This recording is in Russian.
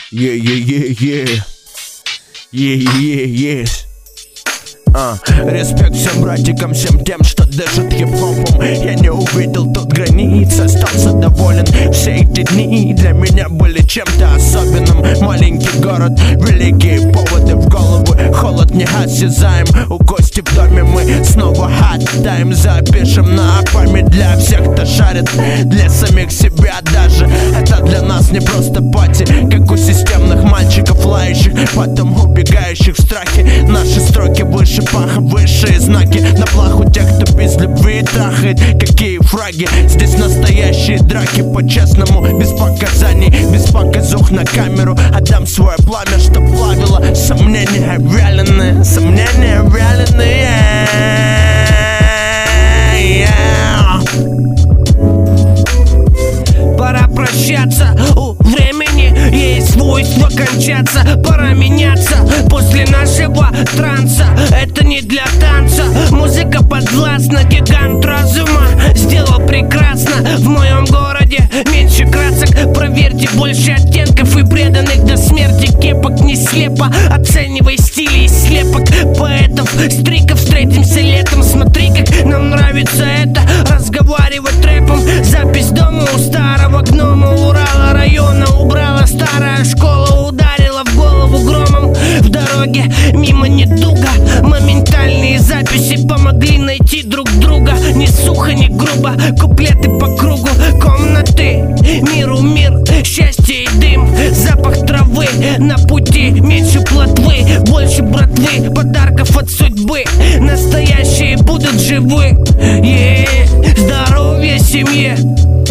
Респект всем братикам, всем тем, что дышат хип-хопом. Я не увидел тут границ, остался доволен. Все эти дни для меня были чем-то особенным. Маленький город, великие поводы в голову. Холод неосязаем, у Кости в доме мы снова хат-тайм запишем на память для всех, кто шарит, для самих себя даже. Это для нас не просто пати, как у системных мальчиков, лающих, потом убегающих в страхе. Наши строки выше паха, высшие знаки на плаху тех, кто без любви трахает. Какие фраги, здесь настоящие драки по-честному, без показаний, без показух на камеру. Отдам свое пламя, что плавило сомнения вяленые, сомнения вяленые. Пора прощаться, у времени есть свойство кончаться. Пора меняться после нашего транса. Это не для танца, музыка подвластна. Гигант разума сделал прекрасно. В моем городе меньше красок, проверьте, больше оттенков и преданных до смерти кепок. Не слепо оценивай стили и слепок поэтов, стриков. Встретимся летом, смотри, как нам нравится это. Разговаривать рэпом, запись дома у старого гнома. Урала района убрала старая школа, ударила в голову громом. В дороге мимо недуга, моментальные записи помогли найти друг друга. Не сухо, не грубо, куплеты по кругу. Комнаты, миру мир, счастье и дым. Запах травы на пути, меньше плотвы, больше братвы, подарков от судьбы. Настоящие будут живы, здоровье семье.